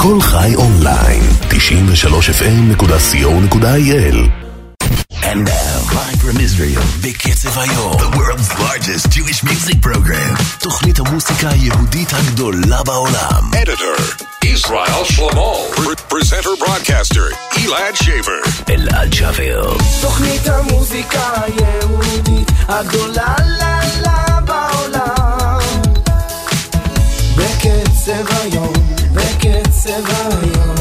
כל חי אונליין, 93fm.co.il. And now, live from Israel, בקצב היום, the world's largest Jewish music program, תוכנית המוסיקה היהודית הגדולה בעולם. Editor, Israel Shlomo. Presenter broadcaster, Elad Shaver. אלעד שבר. תוכנית המוסיקה היהודית הגדולה בעולם. בקצב היום, בקצב היום.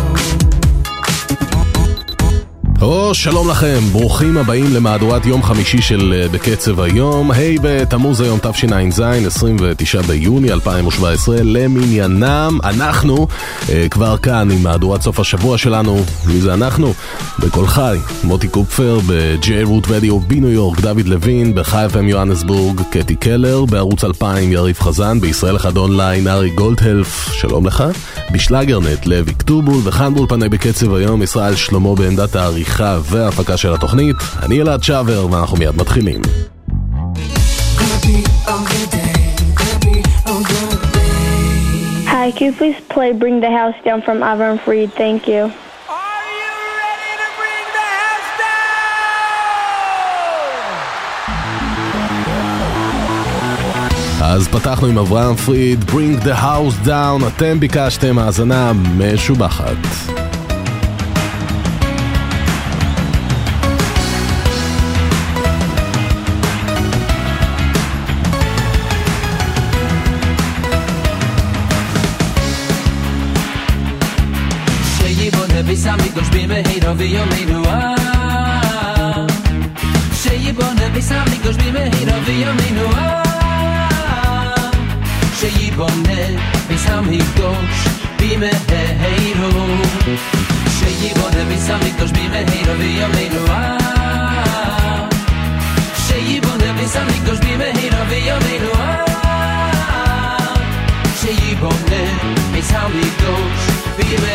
שלום לכם, ברוכים הבאים למהדורת יום חמישי של בקצב היום. היי בתמוז היום תשע"ז, 29 ביוני 2017 למניינם. אנחנו כבר כאן עם מהדורת סוף השבוע שלנו. מי זה אנחנו? בכל חי, מוטי קופפר ב-J Root Radio בניו יורק, דוד לוין בחי FM יוהנסבורג, קטי קלר בערוץ 2000, יריב חזן בישראל אחד אונליין, ארי גולדהלף, שלום לך, בשלגרנט לוי כתובול, וכאן באולפני בקצב היום ישראל שלמה בעמדת העריכה וההפקה של התוכנית. אני אלעד שבר ואנחנו מיד מתחילים. Hi, can you please play Bring the House Down from Avram Fried? Thank you. Are you ready to bring the house down? אז פתחנו עם אברהם פריד, Bring the House Down. אתם ביקשתם האזנה משובחת. Amigos vive hero vio menua Sheyibone bis amigos vive hero vio menua Sheyibone bis amigos vive hero Sheyibone bis amigos vive hero vio menua Sheyibone bis amigos vive hero vio menua Sheyibone bis amigos vive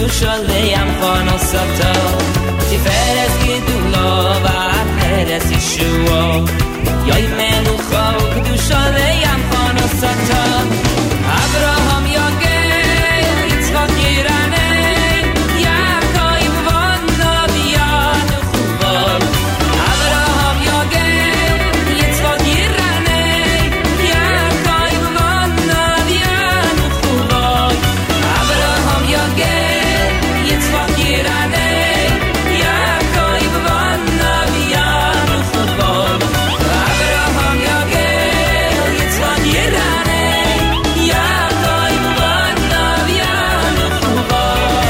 קדושו לימחו נוסתו תפארת גדולו ועטרת ישועו יוי מלוכו קדושו לימחו נוסתו אברהם יוגל יצחק ירנן יעקב בנו ויאנו חובו אברהם יוגל יצחק ירנן יעקב בנו ויאנו חובו אברהם יוגל יצחק ירנן יעקב בנו ויאנו חובו אברהם יוגל יצחק ירנן יעקב בנו ויאנו חובו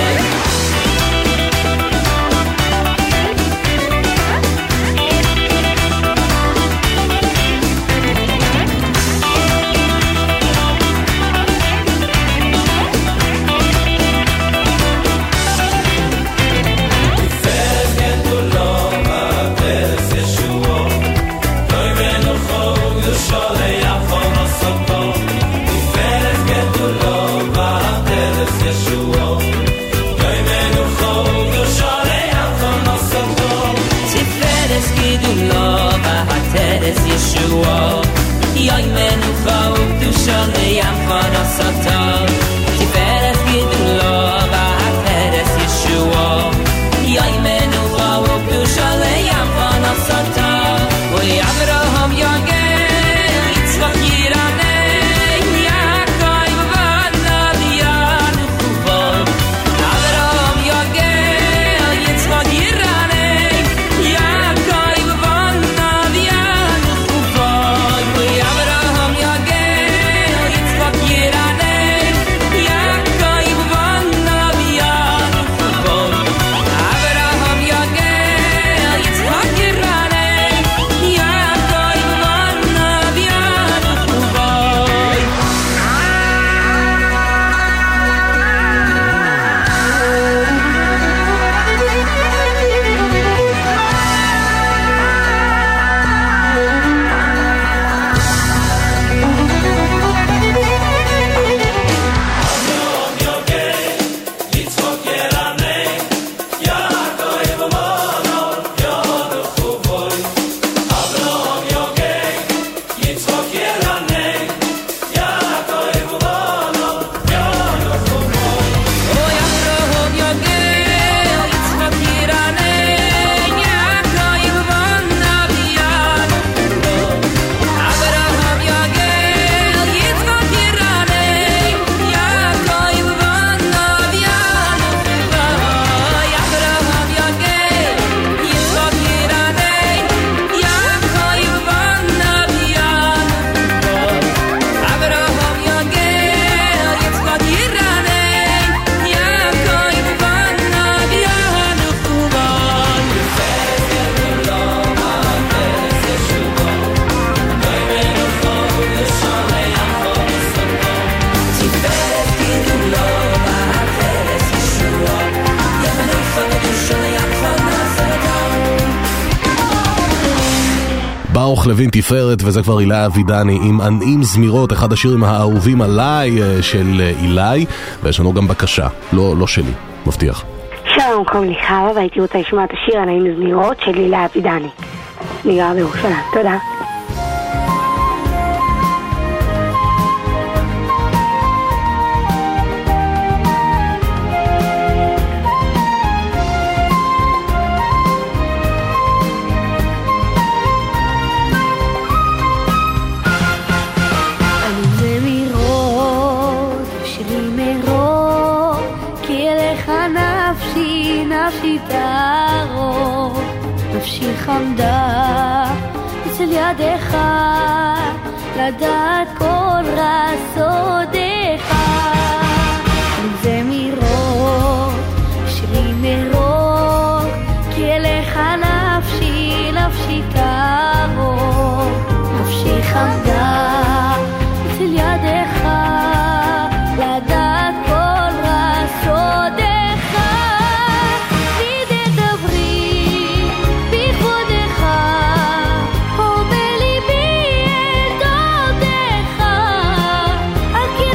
תפארת גדולו והטרס ישועו יוי מנוחה וקדושו לימחו נוסתו תפארת גדולו והטרס ישועו יוי מנוחה וקדושו לימחו נוסתו ואי אברהם יוגל יצחק ירנן יעקב בנו ויאנו חובו אברהם יוגל יצחק ירנן יעקב בנו ויאנו חובו ואי אברהם יוגל יצחק ירנן יעקב בנו ויאנו חובו אברהם יוגל יצחק ירנן יעקב בנו ויאנו חובו אוי אברהם יוגל יצחק ירנן יעקב בנו ויאנו חובו אברהם יוגל יצחק ירנן יעקב בנו ויאנו חובו אברהם יוגל יצחק ירנן יעקב בנו ויאנו חובו אברהם יוגל יצחק ירנן יעקב בנו ויאנו חובו תפארת גדולו והטרס ישועו יוי מנוחה וקדושו לימחו נוסתו ברוך לוין תפארת, וזה כבר אילי אבידני עם ענעים זמירות, אחד השירים האהובים עליי של אילי, ויש לנו גם בקשה, לא שלי, מבטיח. שלום, קוראים לי חווה והייתי רוצה לשמוע את השיר ענעים זמירות של אילי אבידני. אני גרה בירושלים, תודה. זמירות, שירים מרות, כי אליך נפשי, נפשי תערוך, נפשי חמדה, אצל ידיך, לדעת כל רסודיך. זמירות, שירים מרות, כי אליך נפשי, נפשי תערוך, נפשי חמדה, אצל ידיך, לדעת כל רסודיך. ותדברי בכבודך, או בליבי אל דודך, על כי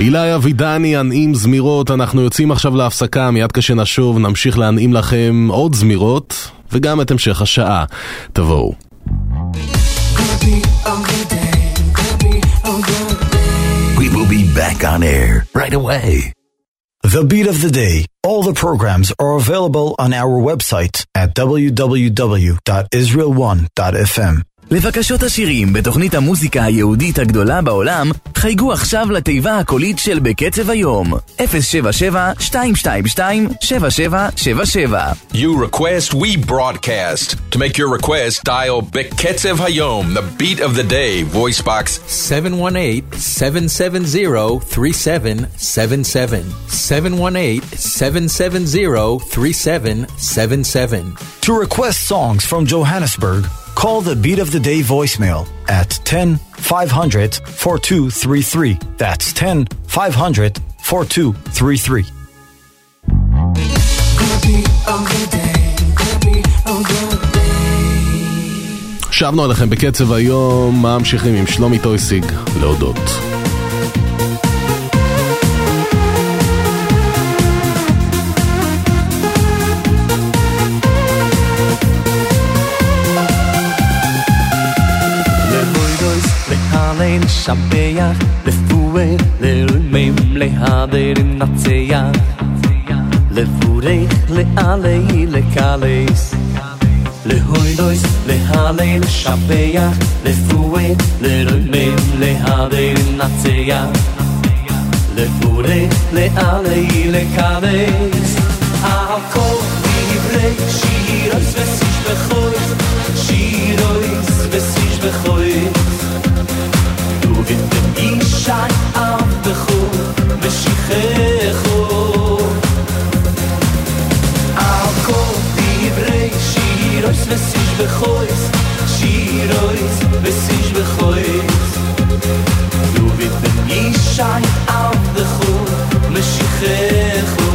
אילי אבידני, ענעים זמירות. אנחנו יוצאים עכשיו להפסקה, מיד כשנשוב נמשיך להנעים לכם עוד זמירות וגם את המשך השעה. תבואו. We will be back on air right away. The Beat of the Day. All the programs are available on our website at www.israel1.fm. לבקשות השירים בתוכנית המוזיקה היהודית הגדולה בעולם, חייגו עכשיו לתיבה הקולית של בקצב היום 077-222-7777. You request, we broadcast. To make your request, dial בקצב היום, the beat of the day, voice box 718-770-3777. 718-770-3777. To request songs from Johannesburg, call the Beat of the Day voicemail at 10-500-4233. That's 10-500-4233. שבנו עליכם בקצב היום, ממשיכים עם שלומי טויסיג להודות. לשבח, לפואל, לרמם, להדר, נצח, לבורך, לעלי, לקלס, להוידוס, להלל, לשבח, לפואל, לרמם, להדר, נצח, לבורך, לעלי, לקלס, על כל דברי שירוס וסיש בחויס, שירוס וסיש בחויס, mit dem Ischai auf Bechu Meshichechu Al kol divrei Shirois vesish bechois Shirois vesish bechois Du mit dem Ischai auf Bechu Meshichechu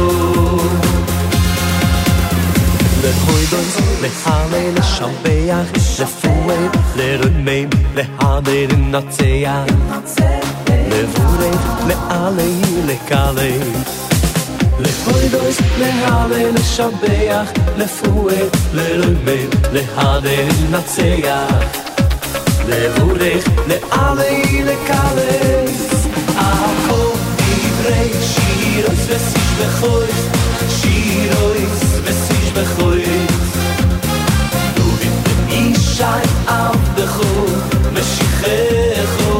Lehoidos, lehale, leshambeach Lefuel, lerumem, lehader, natseach Levurech, lealei, lekalei Lehoidos, lehale, leshambeach Lefuel, lerumem, lehader, natseach Levurech, lealei, lekalei Al kol divrei Shirois vesish bechois Shirois vesish bechois Du mit dem Ischai auf Bechu Meshichechu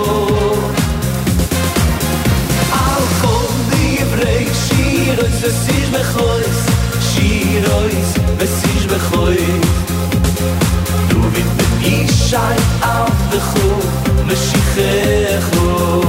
Al kol divrei Shirois vesish bechois Shirois vesish bechois Du mit dem Ischai auf Bechu Meshichechu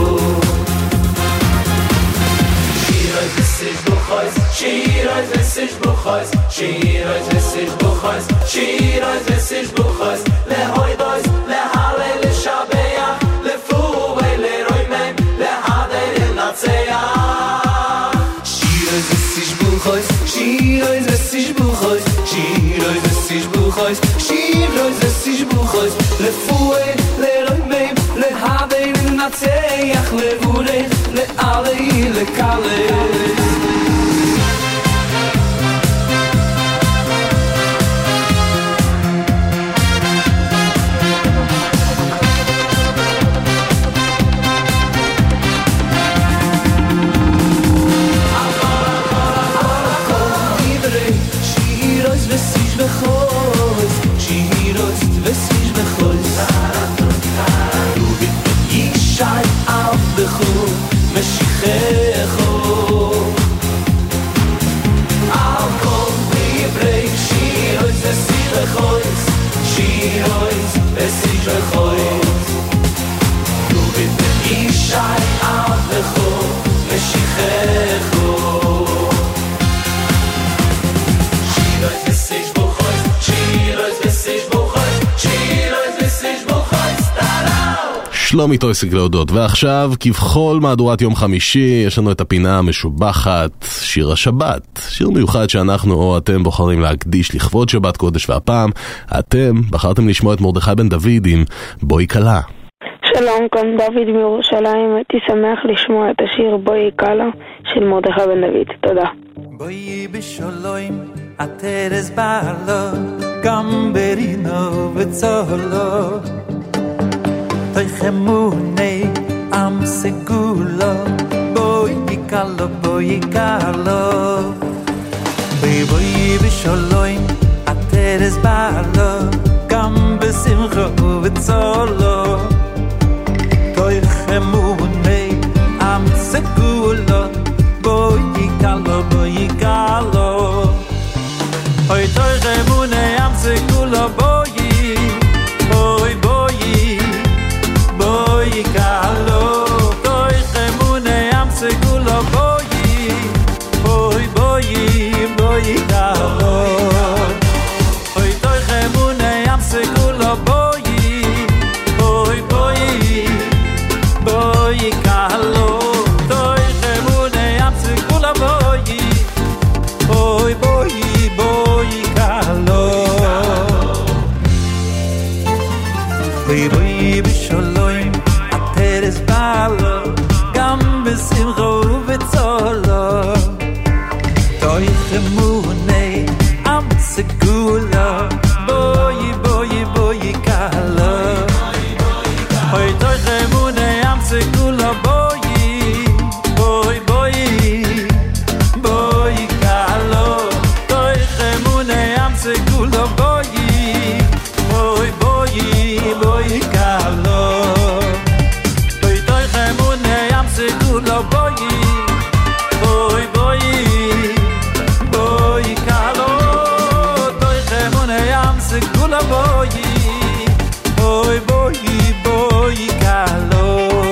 Shirois vesish bechois Shirois vesish bechois Shirois vesish bechois Shirois vesish bechois Lehoidos, lehalel, leshabeach Lefuel, leroimem, lehader, natseach Shirois vesish bechois Shirois vesish bechois Shirois vesish bechois Shirois vesish bechois Lefuel, leroimem, lehader, natseach Levurech, lealei, lekalei שלומי טויסיג להודות. ועכשיו, כבכל מהדורת יום חמישי, יש לנו את הפינה המשובחת, שיר השבת. שיר מיוחד שאנחנו או אתם בוחרים להקדיש לכבוד שבת קודש, והפעם אתם בחרתם לשמוע את מרדכי בן דוד עם בואי קלה. שלום, כאן דוד מירושלים. הייתי שמח לשמוע את השיר בואי קלה של מרדכי בן דוד. תודה. בואי בשלום התרס בעלו גם ברינו וצולו תחמוני עם סגולו בואי קלה בואי בשלום התרס בעלו גם בשמחו וצולו תחמוני עם סגולו boi calo hoy toy gemune am segulo boi calo toy gemune am segulo boi calo hoy toy gemune am segulo boi calo boi בשלום התרס בעלו גם בשמחו וצולו תוי חמוני עם סגולו בואי קלו אוי תוי חמוני עם סגולו בואי קלו תוי חמוני עם סגולו boi calo hoy toy gemune am segulo boi calo toy gemune am segulo boi calo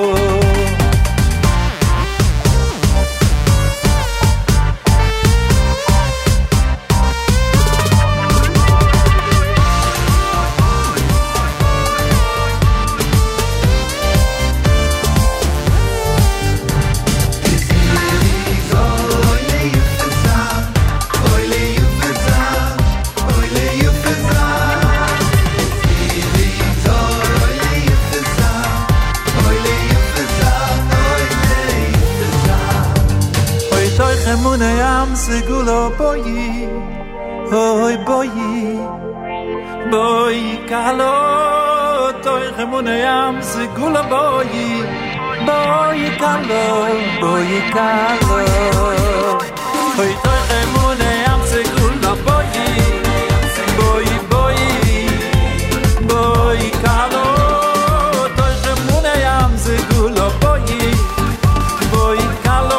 segulo boi calo toy gemune am segulo boi calo hoy toy gemune am segulo boi calo toy gemune am segulo boi calo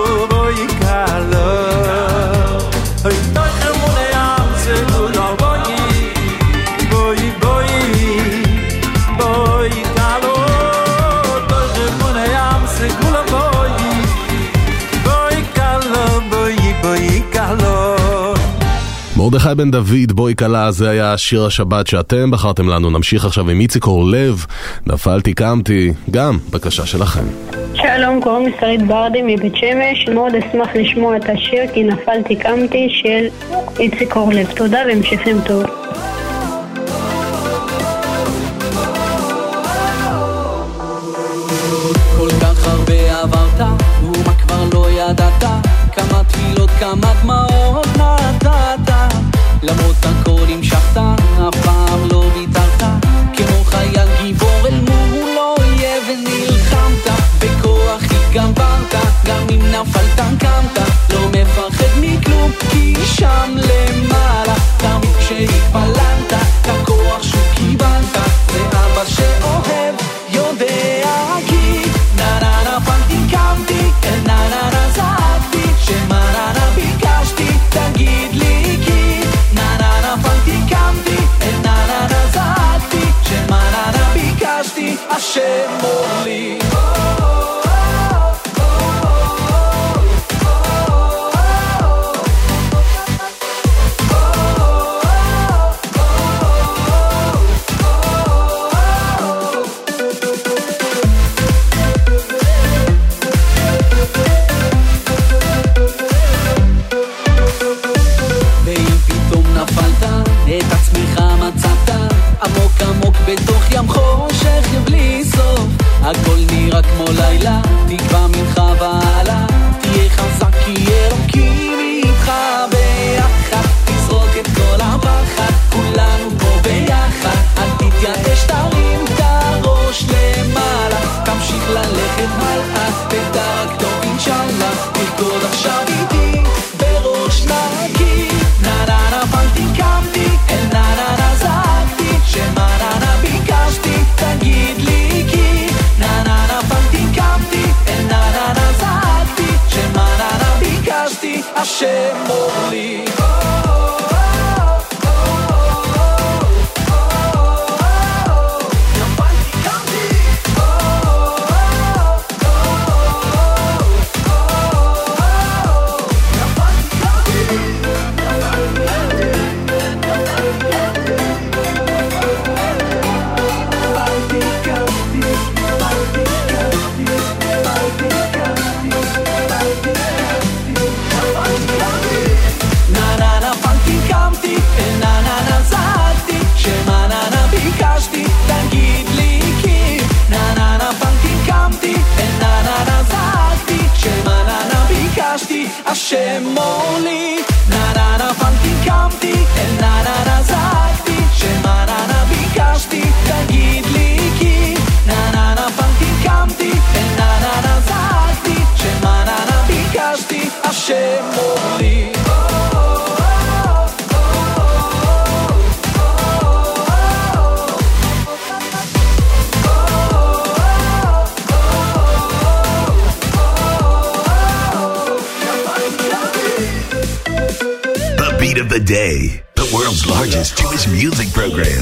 מרדכי בן דוד, בואי קלה, זה היה שיר השבת שאתם בחרתם לנו. נמשיך עכשיו עם איציק אורלב, נפלתי קמתי, גם בקשה שלכם. שלום, קוראים לי שרית ברדי מבית שמש. מאוד אשמח לשמוע את השיר כי נפלתי קמתי של איציק אורלב. תודה והמשכים טוב. כל כך הרבה עברת ומה כבר לא ידעת, כמה תפילות כמה דמעות נתת, למרות הכל המשכת, אף פעם לא ויתרת, כמו חייל גיבור אל מול אויב ונלחמת, בכוח התגברת, גם אם נפלת קמת, לא מפחד מכלום, כי שם למעלה, תמיד כשהתפללת, הכוח שקיבלת, זה אבא שאוהב, יודע כי ננה נפלתי קמתי, ננה נזעקתי, שמננה ביקשתי, תגיד לי כי ננה נפלתי קמתי, ננה נזעקתי, שמננה ביקשתי, השם מולי. רקוד עכשיו איתי בראש נקי נה נה נה פנטי קמתי אל נה נה נה זעקתי שמה נה נה ביקשתי תגיד לי כי נה נה נה פנטי קמתי אל נה נה נה זעקתי שמה נה נה ביקשתי השם מולי השם מולי נה נה נה פנטי קמתי אל נה נה נה זעקתי שמה נה נה ביקשתי תגיד לי כי נה נה נה פנטי קמתי אל נה נה נה זעקתי שמה נה נה ביקשתי השם מולי Of the day, the world's largest Jewish music program.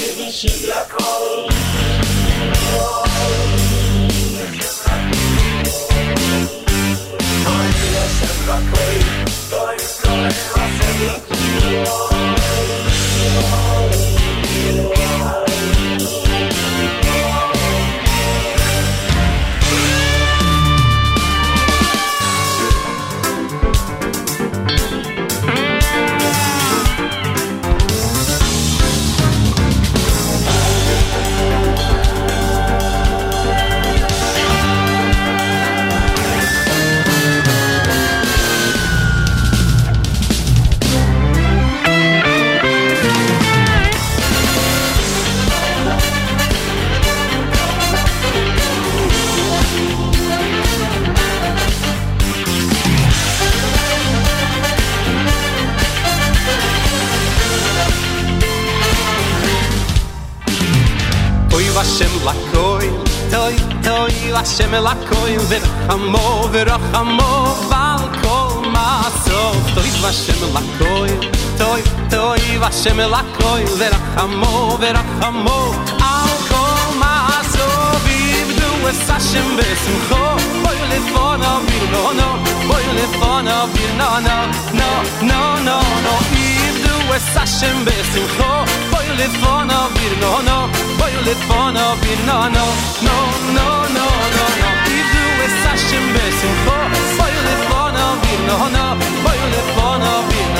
Hashem lakoy verachamo verachamo val kol masov toy Hashem lakoy toy Hashem lakoy verachamo verachamo al kol masov ivdu es Hashem besimcho boy lefona virno boy lefona virno no ivdu es Hashem besimcho boy lefona virno boy lefona virno no Idu es Hashem besimcho boy lefona virno boy lefona virno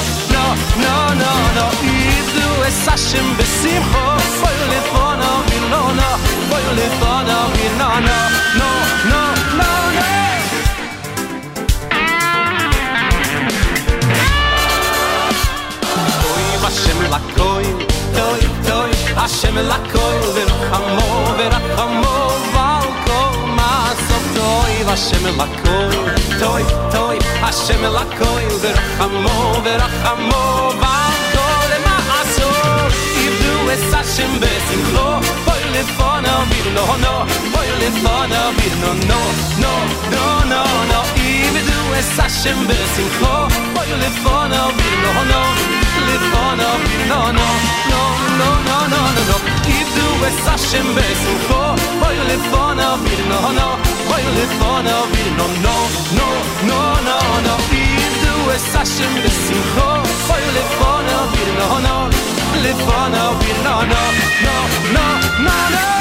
no Idu es Hashem besimcho boy lefona virno boy lefona virno no Hashem lakoy toy Hashem lakoy verachamo val kol masov toy Hashem lakoy toy Hashem lakoy verachamo val kol masov ivdu es Hashem besimcho boy lefona virno boy lefona virno no ivdu es Hashem besimcho boy lefona virno lefona virno no Idu es Hashem besimcho boy lefona virno boy lefona virno no Idu es Hashem besimcho boy lefona virno lefona virno no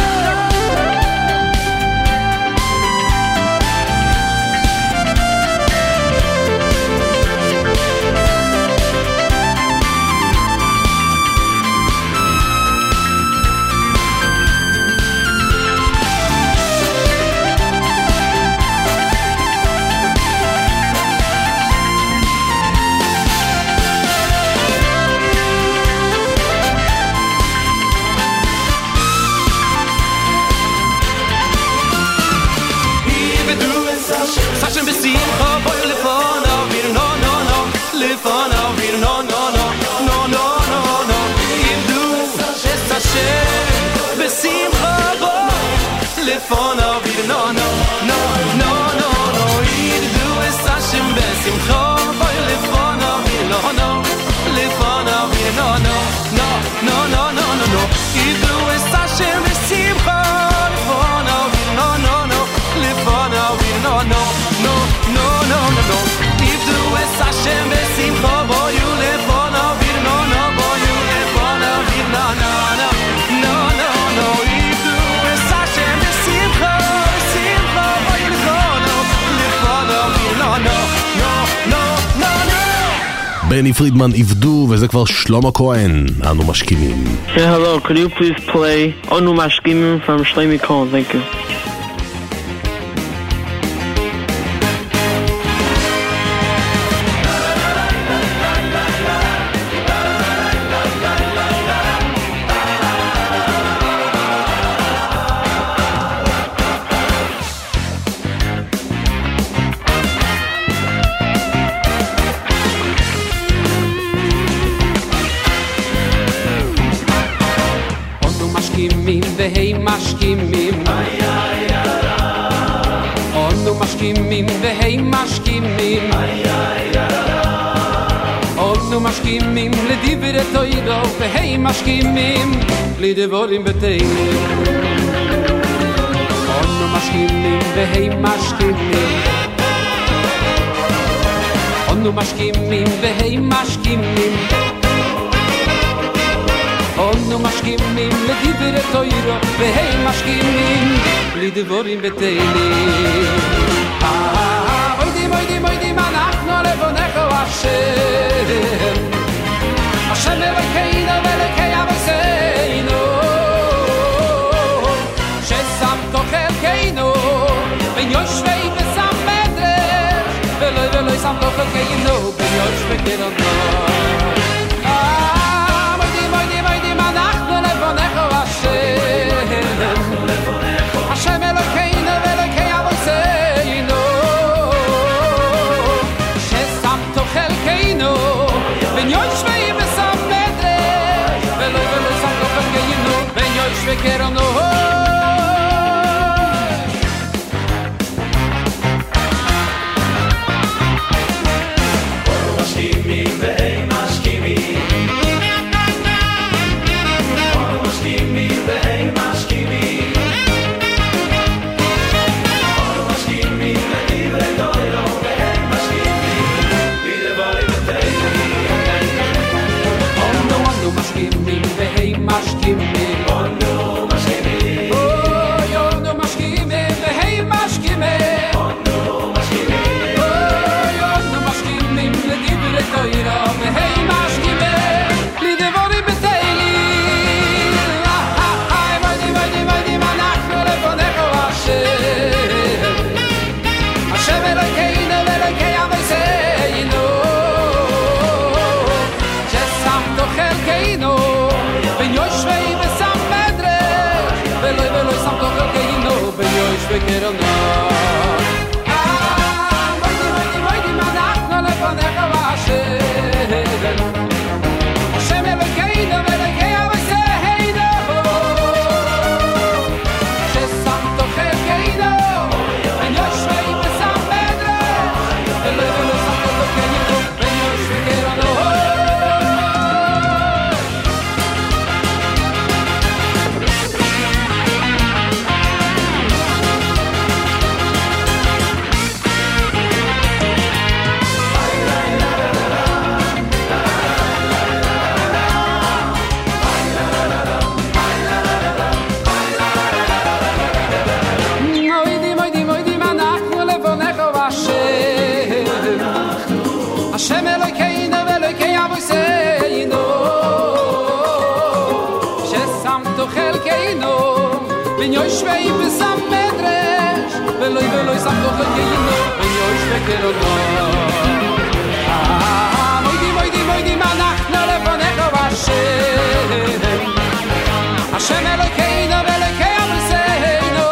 בשמחה בואי לפונה וילונו לפונה וילונו נו נו נו נו נו נו ידעו את השם בשמחה לפונה וילונו לפונה וילונו נו נו נו נו נו ידעו את השם בשמחה בואי לפונה וילונו בואי לפונה וילונו נו נו נו ידעו את השם בשמחה בשמחה בואי לפונה לפונה וילונו בני פרידמן עבדו, וזה כבר שלמה כהן, אנו משכימים. Hey, hello, could you please play Onu Mashkimim from Shlomi Cohen? Thank you. והי משכימים אנו משכימים והי משכימים אנו משכימים לדברי תורה והי משכימים לדברים בתהילים אנו משכימים והי משכימים אנו משכימים והי משכימים אנו משכימים לדברי תורה והי משכימים לדברים בתהילים מוידים אנחנו לפניך השם השם אלוקינו ואלוקי אבותינו ששמת חלקנו בין יושבי ושם מדרש ולא שמת חלקנו בין יושבי קרנות השם אלוקינו ואלוקי אבותינו ששמת חלקנו בין יושבי ושם מדרש ולא שמת חלקנו בין יושבי קרנות משכימים והם משכימים משכימים והם משכימים אנו משכימים לדברי תורה והם משכימים לדברים בתהילים אנו משכימים והם משכימים אנו משכימים אנו משכימים והם משכימים אנו משכימים אנו משכימים לדברי תורה והם משכימים לדברים בתהילים השם אלוקינו ואלוקי אבותינו ששמת חלקנו בין יושבי ושם מדרש ולא שמת חלקנו בין יושבי קרנות מוידים אנחנו לפניך השם השם אלוקינו ואלוקי אבותינו ששמת חלקנו בין יושבי ושם מדרש ולא שמת חלקנו בין יושבי קרנות השם אלוקינו ואלוקי אבותינו ששמת חלקנו בין יושבי ושם מדרש ולא שמת חלקנו בין יושבי קרנות מוידים אנחנו לפניך השם השם אלוקינו ואלוקי אבותינו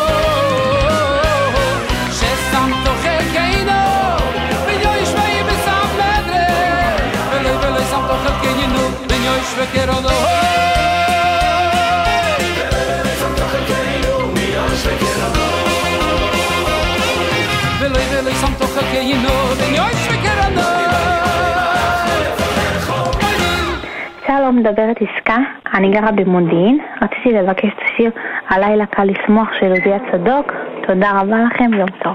ששמת חלקנו בין יושבי ושם מדרש ולא שמת חלקנו בין יושבי קרנות ולא שמת חלקנו שלום, מדברת עסקה, אני גרה במודיעין, רציתי לבקש את השיר הלילה קל לשמוח של עוזיה צדוק. תודה רבה לכם, יום טוב.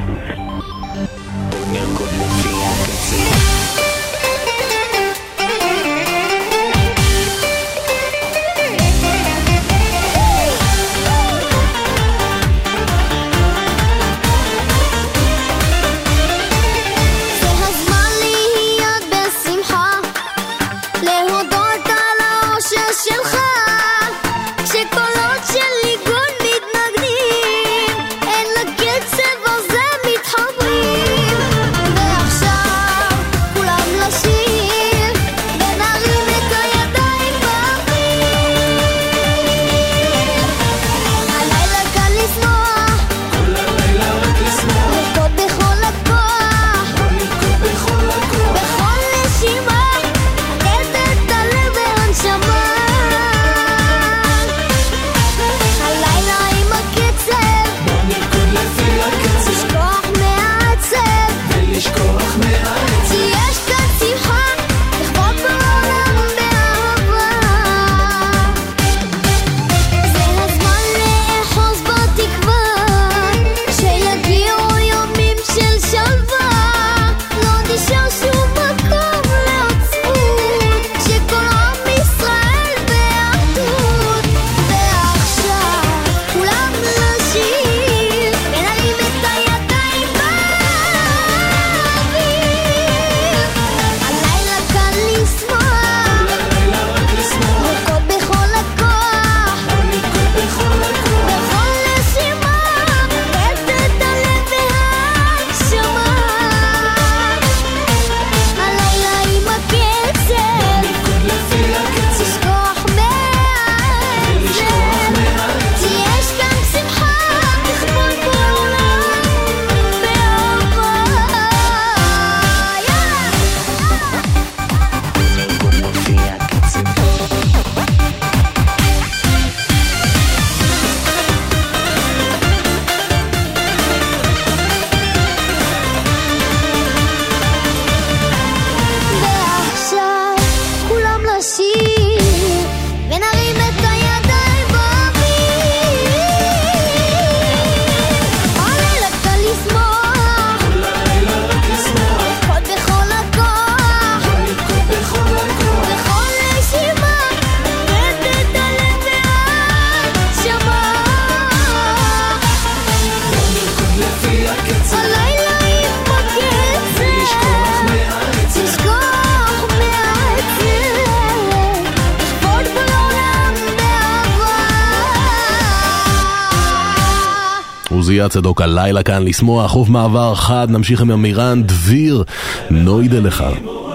עוזיה צדוק, הלילה כאן לשמוח. חוף מעבר חד, נמשיך עם אמירן דביר, נוידה לך.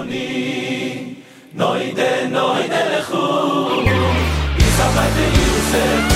נוידה לכו יסבתי יוסף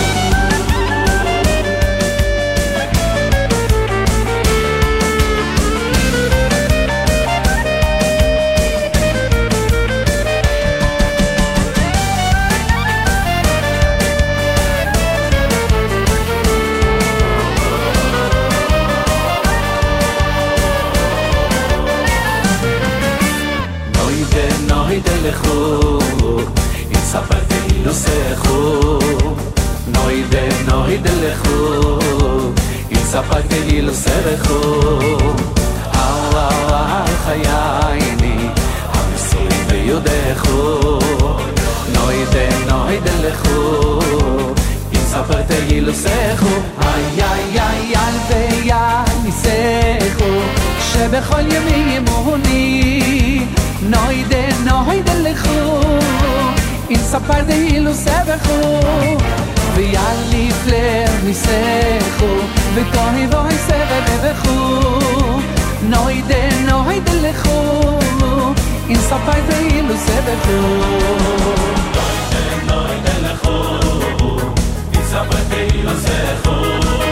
נוידה לכו יספקתי לי לסרחו על חייני המסורים ויודחו נוידה לכו יספקתי לי לסרחו איי איי איי איי ויי ניסחו שבכל ימי ימוני נוידה לכו יספקתי לי לסרחו ויאלי פלר ניסחו וכוהי בוי סבב ובחו נוידה לכו אינספאי ואילו סבבו נוידה לכו אינספאי ואילו סבבו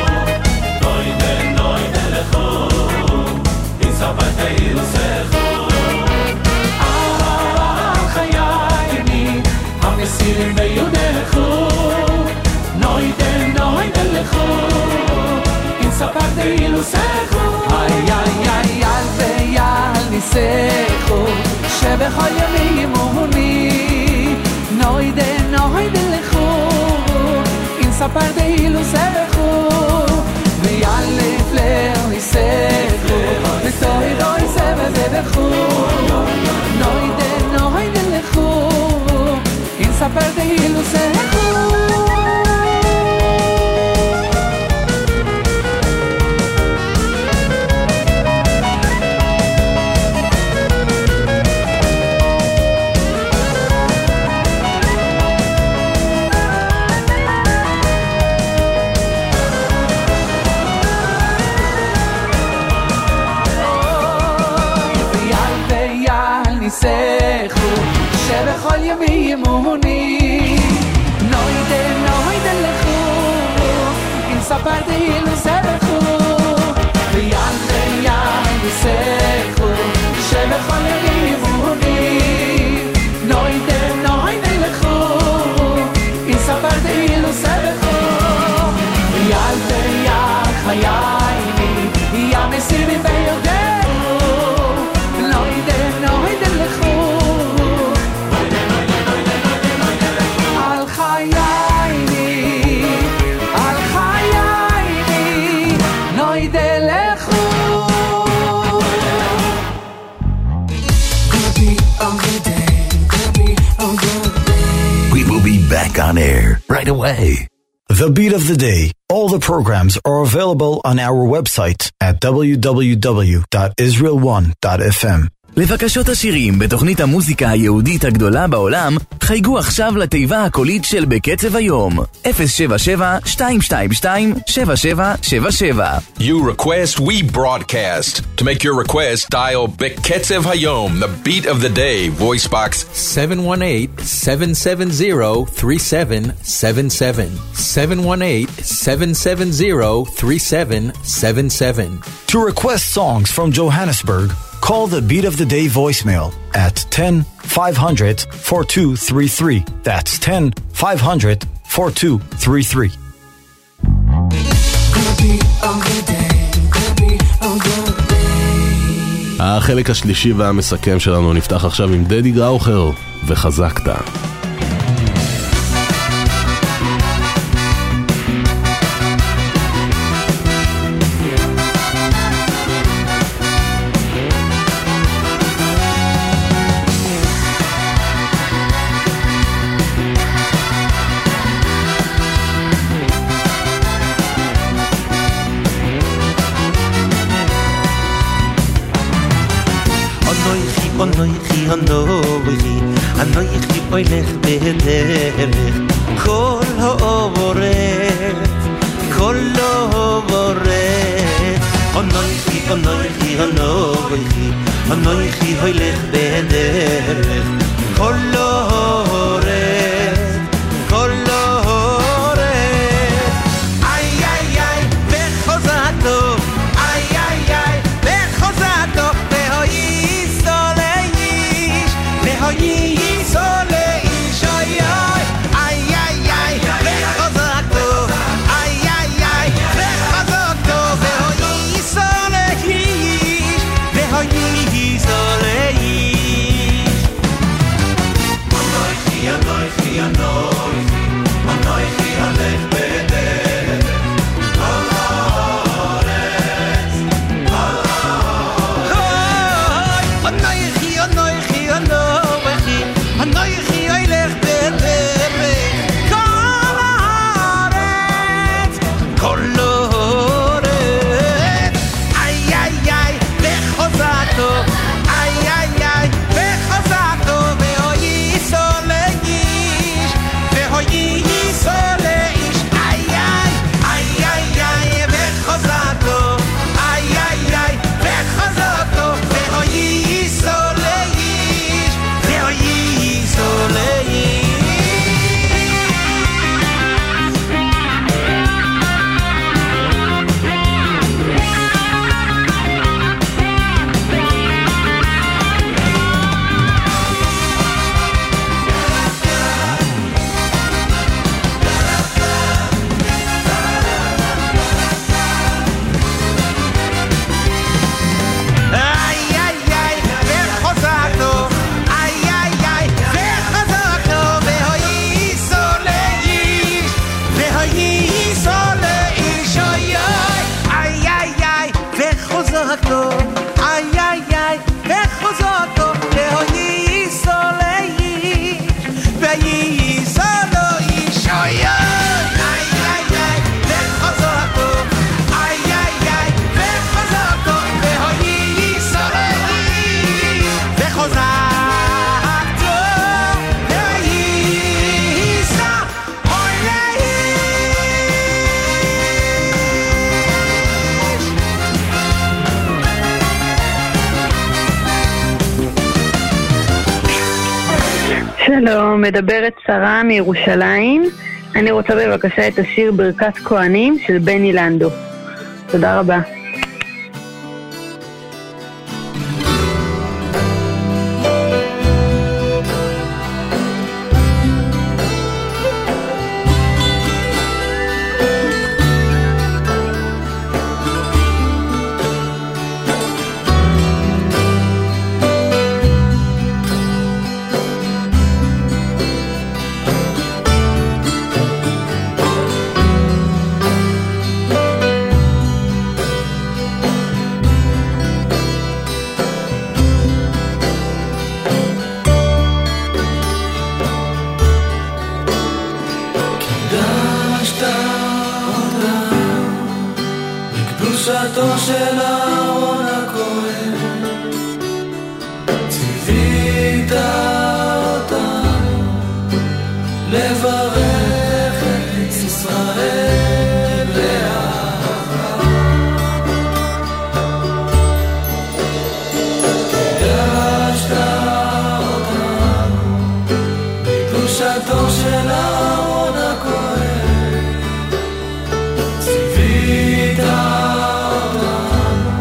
נוידה לכו אינספאי ואילו סבבו על חייני המסירים ויודחו נוידה לכו ספרתי אילוסךו איי איי איי אל ויאל ניסךו שבכל ימי ימוני נוידה נוידה לכו אין ספרתי אילוסךו ויאל לפלר ניסךו ותוי דוי סבב ובכו נוידה נוידה לכו אין ספרתי אילוסךו שבכל ימי ימוני נוידה נוידה לכו אם ספרתי אילוסךו ויאל ויאל ניסךו שבכל ימי ימוני נוידה נוידה לכו אם ספרתי אילוסךו ויאל ויאל חייני יא מסירי ביודעו נוידה נוידה לכו Back on air right away. The Beat of the Day. All the programs are available on our website at www.israel1.fm. לבקשות השירים בתוכנית המוזיקה היהודית הגדולה בעולם, חייגו עכשיו לתיבה הקולית של בקצב היום. 077-222-7777. You request, we broadcast. To make your request, dial Beketzev Hayom, the beat of the day, voice box 718-770-3777. 718-770-3777. To request songs from Johannesburg, call the Beat of the Day voicemail at 10-500-4233. That's 10-500-4233. החלק השלישי והמסכם שלנו נפתח עכשיו עם דדי גראוכר וחזקת. אנוכי הולך בדרך כל העוברת כל העוברת אנוכי הולך בדרך כל העוברת כל העוברת איי איי איי בחוזתו איי איי איי בחוזתו שלום, מדברת שרה מירושלים. אני רוצה בבקשה את השיר ברכת כהנים של בני לנדו. תודה רבה. קדושתו של אהרון הכהן, ציווית אותנו לברך את ישראל באהבה. קידשת אותנו בקדושתו של אהרון הכהן, ציווית אותנו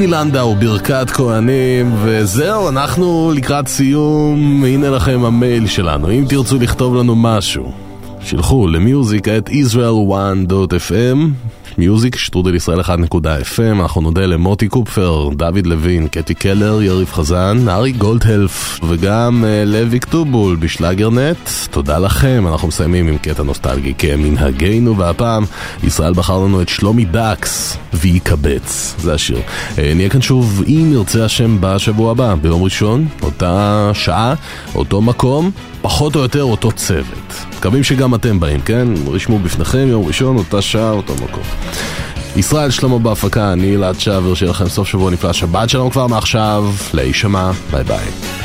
לנדאו, ברכת כהנים, וזהו, אנחנו לקראת סיום. הנה לכם המייל שלנו, אם תרצו לכתוב לנו משהו שלחו ל music@israel1.fm, מיוזיק שטרודל ישראל 1.fm. אנחנו נודה למוטי קופפר, דוד לוין, קטי קלר, יריב חזן, ארי גולדהלף וגם לוי כתובול בשלגרנט. תודה לכם. אנחנו מסיימים עם קטע נוסטלגי כמנהגנו, והפעם ישראל בחר לנו את שלומי דקס ויקבץ, זה השיר. נהיה כאן שוב אם ירצה השם בשבוע הבא, ביום ראשון, אותה שעה, אותו מקום, פחות או יותר אותו צוות. מקווים שגם אתם באים, כן? רשמו בפניכם, יום ראשון, אותה שעה, אותו מקום. ישראל שלמה בהפקה, אני אלעד שעבר, שיהיה לכם סוף שבוע נפלא. שבת שלום כבר מעכשיו, להישמע, ביי ביי.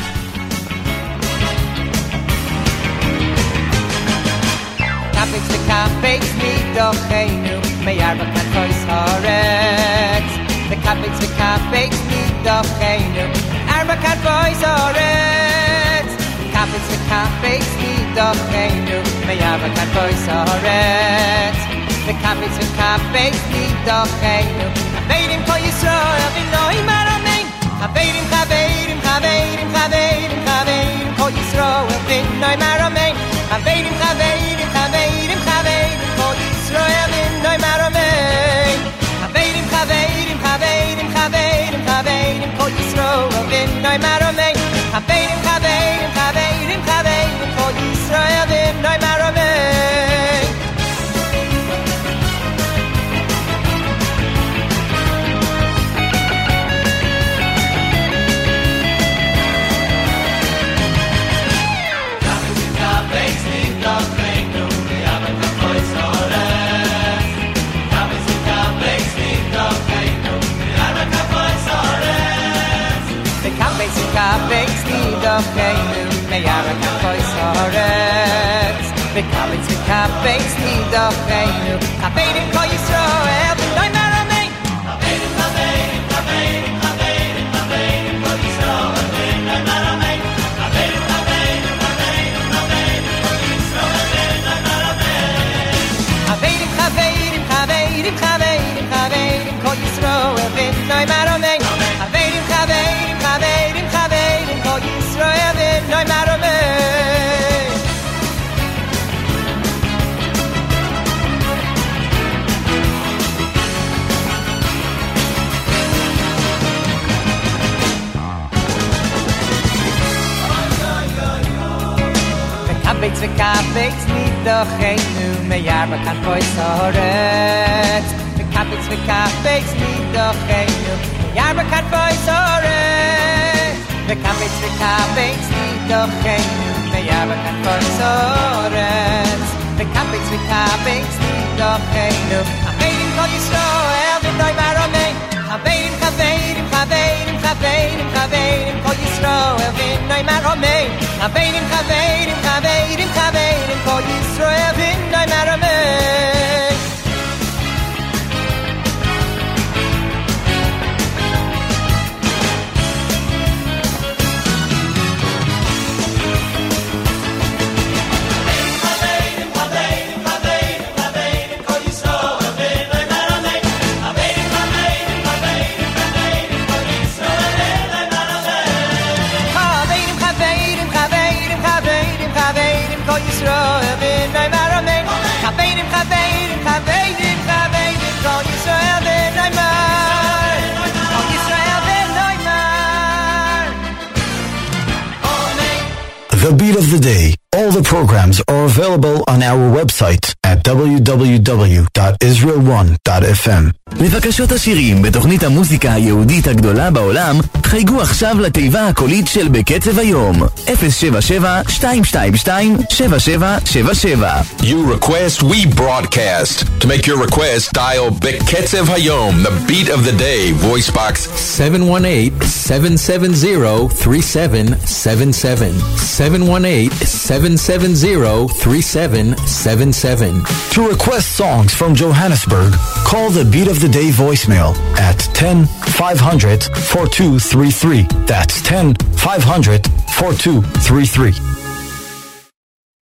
Kapitz de kapitz nidochenu, meyarba katois haaretz. The kapitz de kapitz nidochenu, arba katois haaretz. Kapitz de kapitz nidochenu, meyarba katois haaretz. The kapitz de kapitz nidochenu, aveidim kol Yisrael v'noim aramein. Aveidim chaveidim chaveidim chaveidim chaveidim kol Yisrael v'noim aramein. Aveidim chaveidim chaveidim chaveidim kol Yisrael v'noim aramein. Aveidim chaveidim chaveidim chaveidim chaveidim kol Yisrael v'noim aramein. Aveidim chaveidim chaveidim chaveidim kol Yisrael v'noim aramein. Kapitz nidochenu, meyarba katois haaretz. Kapitz kapitz nidochenu, aveidim kol Yisrael v'noim aramein. Aveidim chaveidim chaveidim chaveidim chaveidim kol Yisrael v'noim aramein. Aveidim chaveidim chaveidim chaveidim kol Yisrael v'noim aramein. Aveidim chaveidim chaveidim chaveidim chaveidim kol Yisrael v'noim aramein. Aveidim chaveidim chaveidim chaveidim kol Yisrael v'noim aramein. Kapitz v'kapitz nidochenu, meyarba katois haaretz. Kapitz v'kapitz nidochenu, meyarba katois haaretz. Kapitz v'kapitz nidochenu, meyarba katois haaretz. Kapitz v'kapitz nidochenu, aveidim kol Yisrael v'noim aramein. Aveidim chaveidim chaveidim chaveidim chaveidim kol Yisrael v'noim aramein. Aveidim chaveidim chaveidim chaveidim kol Yisrael v'noim aramein. The Beat of the Day. All the programs are available on our website at www.israel1.fm. לבקשות השירים בתוכנית המוזיקה היהודית הגדולה בעולם, חייגו עכשיו לתיבה הקולית של בקצב היום 077-222-7777. You request, we broadcast. To make your request, dial בקצב היום, the beat of the day, voice box 718-770-3777. 718-770-3777. To request songs from Johannesburg, call the Beat of the Day voicemail at 10-500-4233. That's 10-500-4233.